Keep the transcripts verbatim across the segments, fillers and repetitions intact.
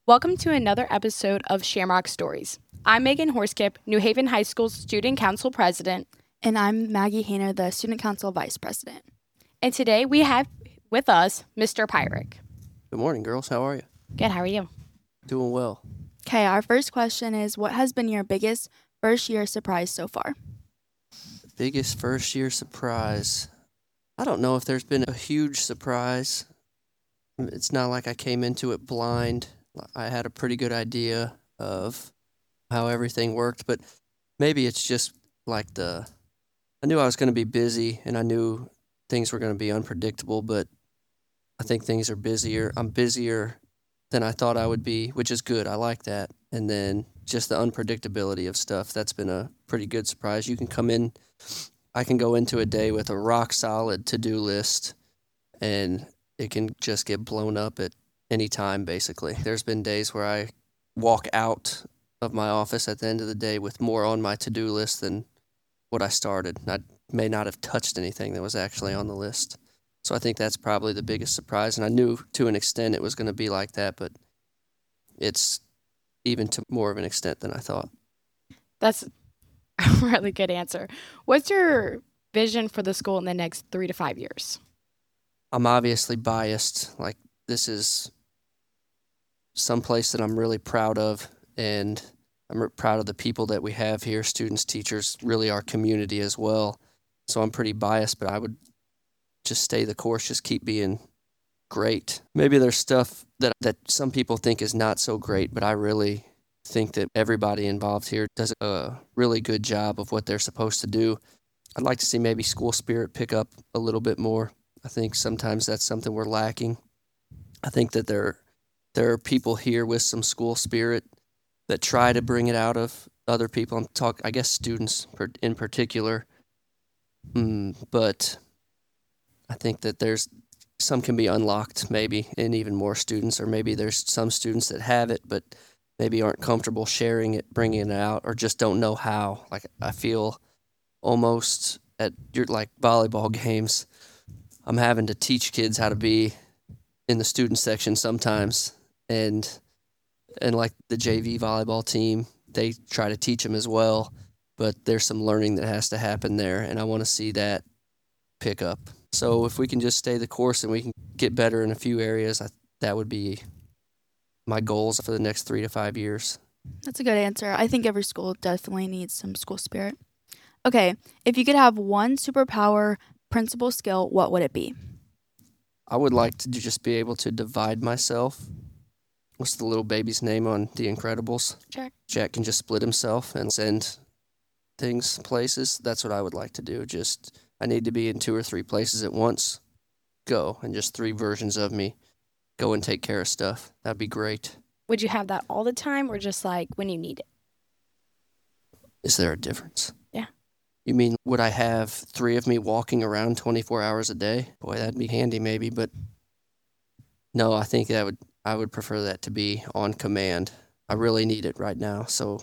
Welcome to another episode of Shamrock Stories. I'm Megan Horskip, New Haven High School Student Council President. And I'm Maggie Hayner, the Student Council Vice President. And today we have with us Mister Pyrick. Good morning, girls. How are you? Good, how are you? Doing well. Okay, our first question is, what has been your biggest first year surprise so far? Biggest first year surprise. I don't know if there's been a huge surprise. It's not like I came into it blind. I had a pretty good idea of how everything worked, but maybe it's just like the, I knew I was going to be busy and I knew things were going to be unpredictable, but I think things are busier. I'm busier than I thought I would be, which is good. I like that. And then just the unpredictability of stuff, that's been a pretty good surprise. You can come in, I can go into a day with a rock solid to-do list and it can just get blown up at any time, basically. There's been days where I walk out of my office at the end of the day with more on my to-do list than what I started. I may not have touched anything that was actually on the list. So I think that's probably the biggest surprise. And I knew to an extent it was going to be like that, but it's even to more of an extent than I thought. That's a really good answer. What's your vision for the school in the next three to five years? I'm obviously biased. Like, this is someplace that I'm really proud of, and I'm proud of the people that we have here, students, teachers, really our community as well. So I'm pretty biased, but I would just stay the course, just keep being great. Maybe there's stuff that, that some people think is not so great, but I really think that everybody involved here does a really good job of what they're supposed to do. I'd like to see maybe school spirit pick up a little bit more. I think sometimes that's something we're lacking. I think that there, there are people here with some school spirit that try to bring it out of other people. I'm talk, I guess students in particular. Mm, but I think that there's some can be unlocked maybe in even more students, or maybe there's some students that have it but maybe aren't comfortable sharing it, bringing it out, or just don't know how. Like, I feel almost at your like volleyball games, I'm having to teach kids how to be in the student section sometimes, and and like the J V volleyball team, they try to teach them as well, but there's some learning that has to happen there, and I want to see that pick up. So if we can just stay the course and we can get better in a few areas, I, that would be my goals for the next three to five years. That's a good answer. I think every school definitely needs some school spirit. Okay, if you could have one superpower principal skill, what would it be? I would like to just be able to divide myself. What's the little baby's name on The Incredibles? Jack. Jack can just split himself and send things places. That's what I would like to do. Just, I need to be in two or three places at once. Go, and just three versions of me go and take care of stuff. That'd be great. Would you have that all the time or just like when you need it? Is there a difference? Yeah. You mean, would I have three of me walking around twenty-four hours a day? Boy, that'd be handy maybe, but no, I think that would I would prefer that to be on command. I really need it right now, so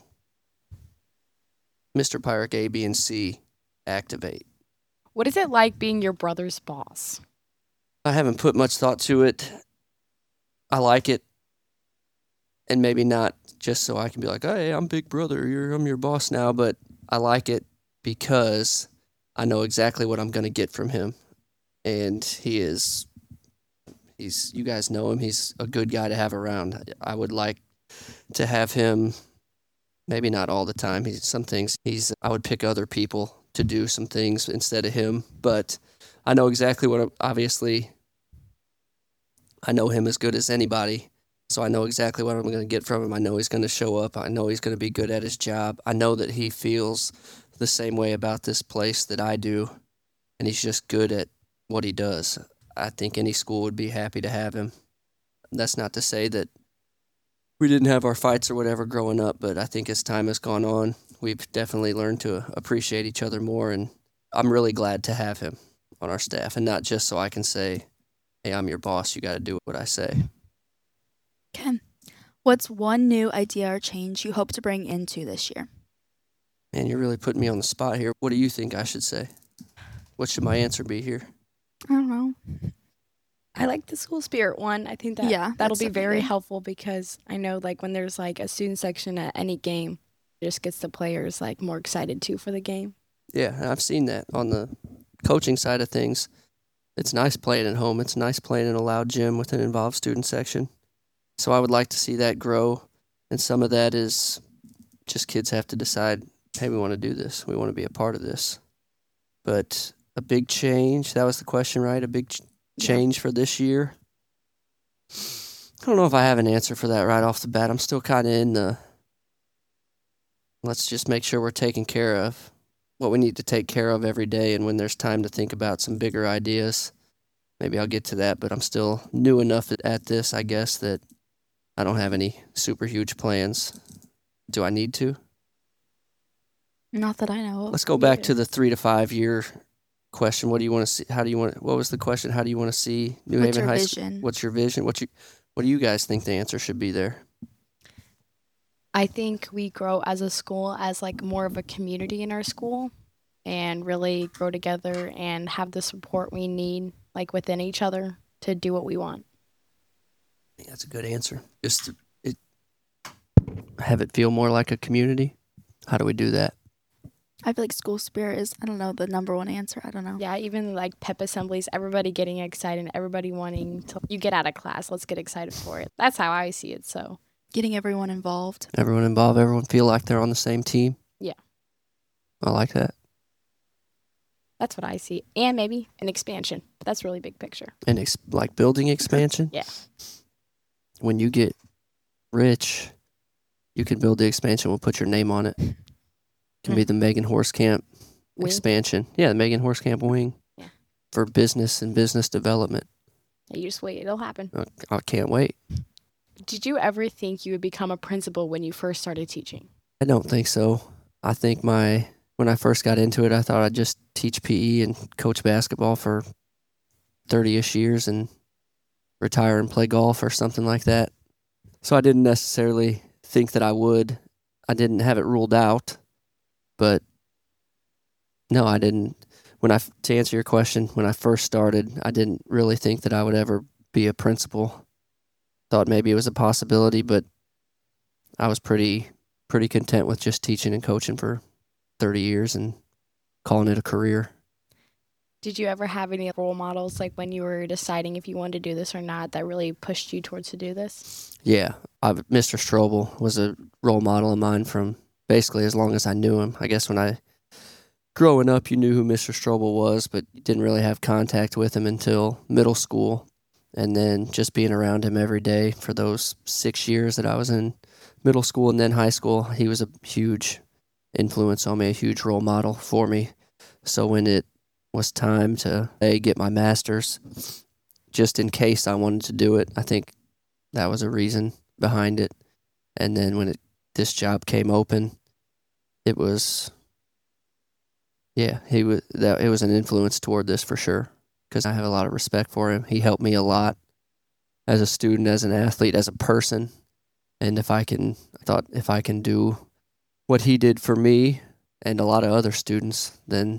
Mister Pyrick, A, B, and C, activate. What is it like being your brother's boss? I haven't put much thought to it. I like it, and maybe not just so I can be like, hey, I'm big brother, you're, I'm your boss now, but I like it because I know exactly what I'm going to get from him, and he is, he's, you guys know him, he's a good guy to have around. I would like to have him, maybe not all the time, he's, some things, he's, I would pick other people to do some things instead of him, but I know exactly what, obviously, I know him as good as anybody, so I know exactly what I'm going to get from him. I know he's going to show up. I know he's going to be good at his job. I know that he feels the same way about this place that I do, and he's just good at what he does. I think any school would be happy to have him. That's not to say that we didn't have our fights or whatever growing up, but I think as time has gone on, we've definitely learned to appreciate each other more, and I'm really glad to have him on our staff, and not just so I can say, hey, I'm your boss, you got to do what I say. Okay. What's one new idea or change you hope to bring into this year? Man, you're really putting me on the spot here. What do you think I should say? What should my answer be here? I don't know. I like the school spirit one. I think that Yeah, that'll that's be very definitely good. helpful because I know like when there's like a student section at any game, it just gets the players like more excited too for the game. Yeah, and I've seen that on the coaching side of things. It's nice playing at home. It's nice playing in a loud gym with an involved student section. So I would like to see that grow. And some of that is just kids have to decide, hey, we want to do this. We want to be a part of this. But a big change, that was the question, right? A big ch- change for this year. I don't know if I have an answer for that right off the bat. I'm still kind of in the, let's just make sure we're taking care of what we need to take care of every day. And when there's time to think about some bigger ideas, maybe I'll get to that. But I'm still new enough at, at this, I guess, that I don't have any super huge plans. Do I need to? Not that I know of. Let's go back to the three to five year question. What do you want to see? How do you want? What was the question? How do you want to see New What's Haven your High vision? School? What's your vision? What you? What do you guys think the answer should be there? I think we grow as a school as like more of a community in our school and really grow together and have the support we need like within each other to do what we want. I think that's a good answer. Just to, it, have it feel more like a community. How do we do that? I feel like school spirit is, I don't know, the number one answer. I don't know. Yeah, even like pep assemblies, everybody getting excited, everybody wanting to, you get out of class, let's get excited for it. That's how I see it, so. Getting everyone involved. Everyone involved. Everyone feel like they're on the same team. Yeah. I like that. That's what I see. And maybe an expansion. That's really big picture. And ex- like building expansion. Yeah. When you get rich, you can build the expansion. We'll put your name on it. Can Mm. be the Megan Horsecamp Wing. expansion. Yeah, the Megan Horsecamp wing. Yeah. For business and business development. Yeah, you just wait, it'll happen. I, I can't wait. Did you ever think you would become a principal when you first started teaching? I don't think so. I think my when I first got into it, I thought I'd just teach P E and coach basketball for thirty-ish years and retire and play golf or something like that. So I didn't necessarily think that I would. I didn't have it ruled out, but no, I didn't. When I to answer your question, when I first started, I didn't really think that I would ever be a principal. Thought maybe it was a possibility, but I was pretty pretty content with just teaching and coaching for thirty years and calling it a career. Did you ever have any role models, like when you were deciding if you wanted to do this or not, that really pushed you towards to do this? Yeah, I've, Mister Strobel was a role model of mine from basically as long as I knew him. I guess when I, growing up, you knew who Mister Strobel was, but you didn't really have contact with him until middle school. And then just being around him every day for those six years that I was in middle school and then high school, he was a huge influence on me, a huge role model for me. So when it was time to hey, get my master's, just in case I wanted to do it, I think that was a reason behind it. And then when it, this job came open, it was, yeah, he was that it was an influence toward this for sure. Because I have a lot of respect for him. He helped me a lot as a student, as an athlete, as a person. And if I can, I thought if I can do what he did for me and a lot of other students, then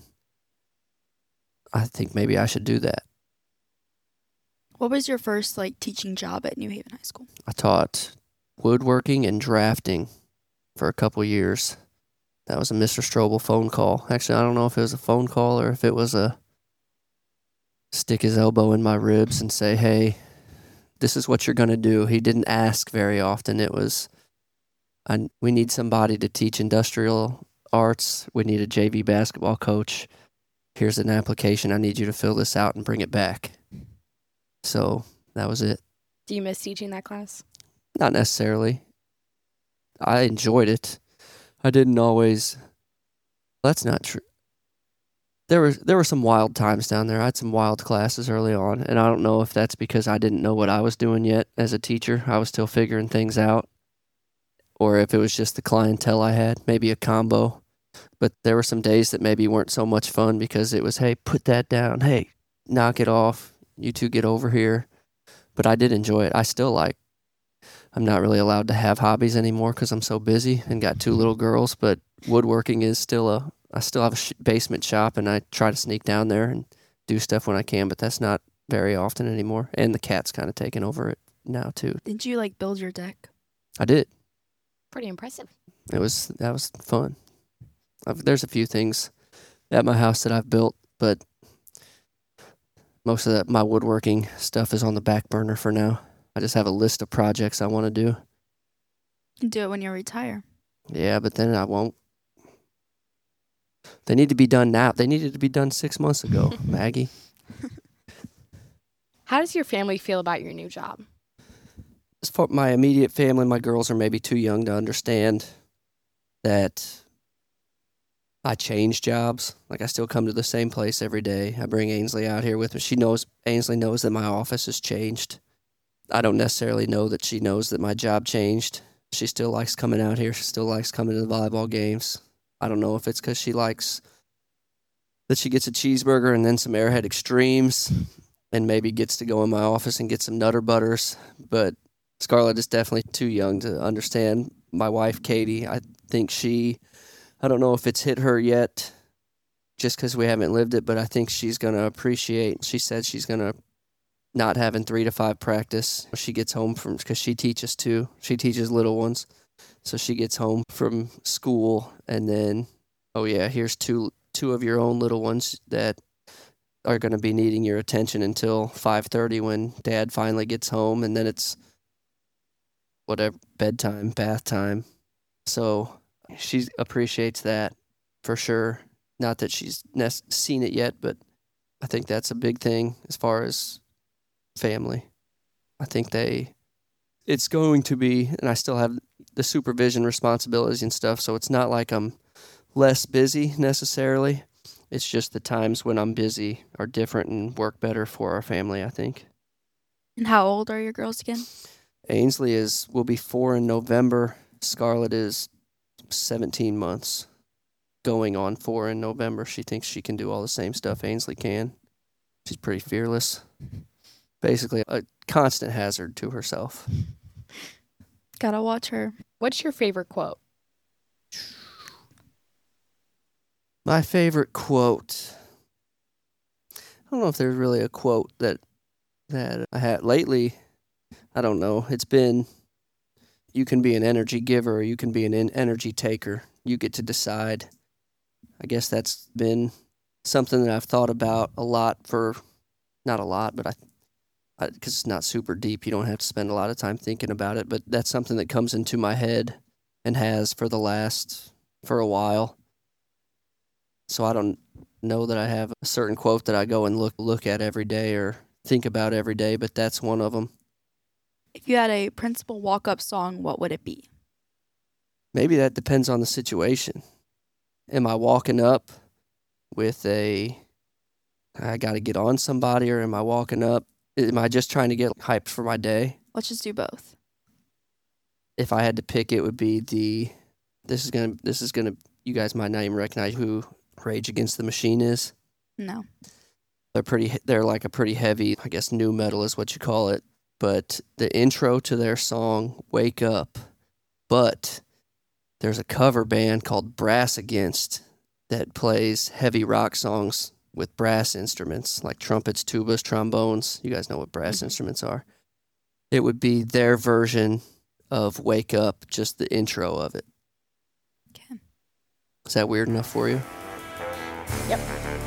I think maybe I should do that. What was your first like teaching job at New Haven High School? I taught woodworking and drafting for a couple years. That was a Mister Strobel phone call. Actually, I don't know if it was a phone call or if it was a stick his elbow in my ribs and say, hey, this is what you're going to do. He didn't ask very often. It was, I, we need somebody to teach industrial arts. We need a J V basketball coach. Here's an application. I need you to fill this out and bring it back. So that was it. Do you miss teaching that class? Not necessarily. I enjoyed it. I didn't always. That's not true. There were there were some wild times down there. I had some wild classes early on, and I don't know if that's because I didn't know what I was doing yet as a teacher. I was still figuring things out, or if it was just the clientele I had, maybe a combo. But there were some days that maybe weren't so much fun because it was, hey, put that down. Hey, knock it off. You two get over here. But I did enjoy it. I still like, I'm not really allowed to have hobbies anymore because I'm so busy and got two little girls, but woodworking is still a, I still have a sh- basement shop and I try to sneak down there and do stuff when I can, but that's not very often anymore. And the cat's kind of taken over it now too. Did you like build your deck? I did. Pretty impressive. It was that was fun. I've, there's a few things at my house that I've built, but most of that my woodworking stuff is on the back burner for now. I just have a list of projects I want to do. You can do it when you retire. Yeah, but then I won't. They need to be done now. They needed to be done six months ago, Maggie. How does your family feel about your new job? As far my immediate family, my girls are maybe too young to understand that I change jobs. Like, I still come to the same place every day. I bring Ainsley out here with me. She knows, Ainsley knows that my office has changed. I don't necessarily know that she knows that my job changed. She still likes coming out here. She still likes coming to the volleyball games. I don't know if it's because she likes that she gets a cheeseburger and then some Airhead Extremes and maybe gets to go in my office and get some Nutter Butters. But Scarlett is definitely too young to understand. My wife, Katie, I think she, I don't know if it's hit her yet just because we haven't lived it, but I think she's going to appreciate, she said she's going to not having three to five practice. She gets home from, because she teaches too. She teaches little ones. So she gets home from school and then, oh yeah, here's two two of your own little ones that are going to be needing your attention until five thirty when Dad finally gets home, and then it's whatever, bedtime, bath time. So she appreciates that for sure. Not that she's ne- seen it yet, but I think that's a big thing as far as family. I think they, it's going to be, and I still have the supervision responsibilities and stuff, so it's not like I'm less busy necessarily. It's just the times when I'm busy are different and work better for our family, I think. And how old are your girls again? Ainsley is will be four in November. Scarlett is seventeen months, going on four in November. She thinks she can do all the same stuff Ainsley can. She's pretty fearless. Basically, a constant hazard to herself. Gotta watch her. What's your favorite quote? My favorite quote. I don't know if there's really a quote that that I had lately. I don't know. It's been, you can be an energy giver or you can be an energy taker. You get to decide. I guess that's been something that I've thought about a lot for, not a lot, but I, because it's not super deep. You don't have to spend a lot of time thinking about it, but that's something that comes into my head and has for the last, for a while. So I don't know that I have a certain quote that I go and look look at every day or think about every day, but that's one of them. If you had a principal walk-up song, what would it be? Maybe that depends on the situation. Am I walking up with a, I got to get on somebody, or am I walking up, am I just trying to get hyped for my day? Let's just do both. If I had to pick, it would be the, this is going to, this is going to, you guys might not even recognize who Rage Against the Machine is. No. They're pretty, they're like a pretty heavy, I guess new metal is what you call it. But the intro to their song, Wake Up, but there's a cover band called Brass Against that plays heavy rock songs with brass instruments like trumpets, tubas, trombones. You guys know what brass mm-hmm. instruments are. It would be their version of Wake Up, just the intro of it. Okay. Is that weird enough for you? Yep.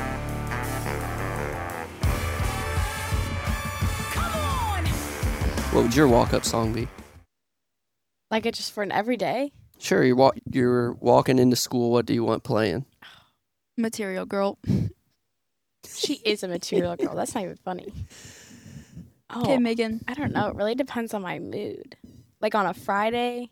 What would your walk-up song be? Like it just for an everyday? Sure, you're, walk- you're walking into school. What do you want playing? Material Girl. She is a material girl. That's not even funny. Oh, okay, Megan. I don't know. It really depends on my mood. Like on a Friday,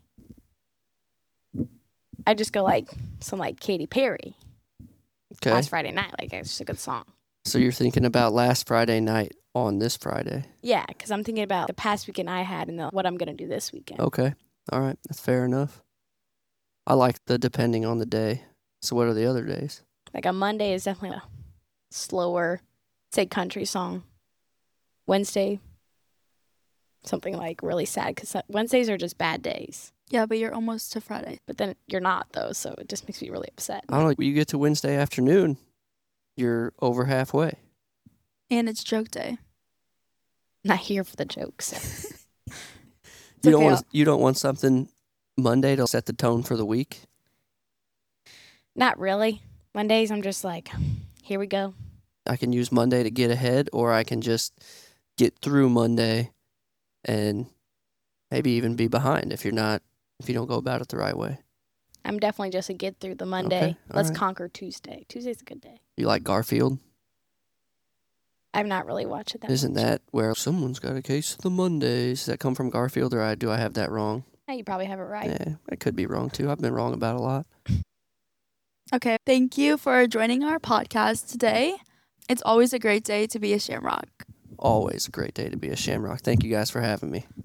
I just go like some like Katy Perry. Okay. Last Friday night. Like it's just a good song. So you're thinking about last Friday night on this Friday? Yeah, because I'm thinking about the past weekend I had and the, what I'm going to do this weekend. Okay. All right. That's fair enough. I like the depending on the day. So what are the other days? Like a Monday is definitely a slower, say, country song. Wednesday, something like really sad because Wednesdays are just bad days. Yeah, but you're almost to Friday. But then you're not, though, so it just makes me really upset. I don't know. You get to Wednesday afternoon, you're over halfway. And it's joke day. not here for the jokes. You don't okay. want you don't want something Monday to set the tone for the week? Not really. Mondays, I'm just like, here we go. I can use Monday to get ahead, or I can just get through Monday and maybe even be behind if you're not if you don't go about it the right way. I'm definitely just a get through the Monday. Okay, all Let's right. conquer Tuesday. Tuesday's a good day. You like Garfield? I've not really watched it that Isn't much. that where someone's got a case of the Mondays? Does that come from Garfield, or I, do I have that wrong? Yeah, you probably have it right. Yeah, I could be wrong too. I've been wrong about a lot. Okay. Thank you for joining our podcast today. It's always a great day to be a Shamrock. Always a great day to be a Shamrock. Thank you guys for having me.